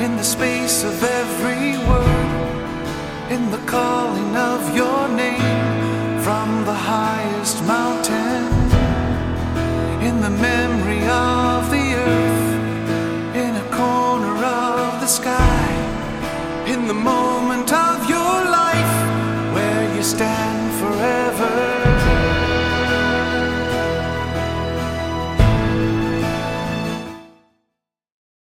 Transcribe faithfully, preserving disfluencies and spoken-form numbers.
in the space of every word, in the calling of your name from the highest mountain, in the memory of the earth, in a corner of the sky, in the moment